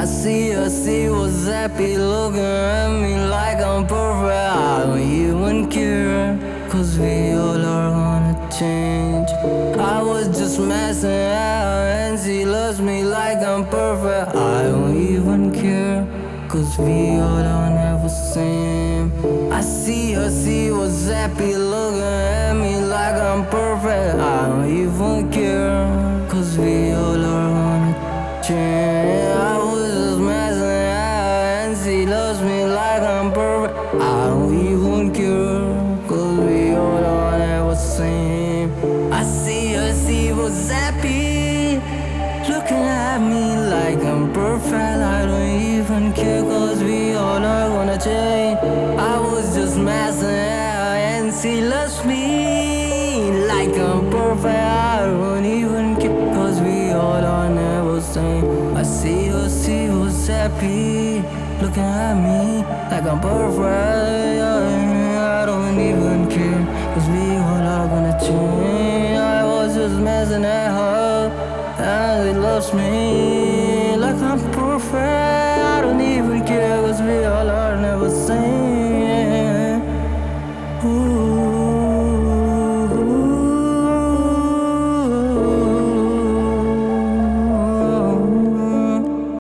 see what's happy looking at me like I'm perfect. I don't even care, cause we all are gonna change. I was just messing out and she loves me like I'm perfect. I don't even care, cause we all are never same. I see what's happy looking at me like I'm perfect. I don't even care, cause we all are gonna change. I was just messing out and she loves me like I'm perfect. I don't even care, cause we all are never same. I see what's happy looking at me like I'm perfect. I don't even care, cause we all are gonna change. I was just messing out and she loves me like I'm perfect. I don't even care, cause we all are never same. I see what's happy looking at me like I'm perfect. I don't even care, cause we all are gonna change. I was just messing at her and she loves me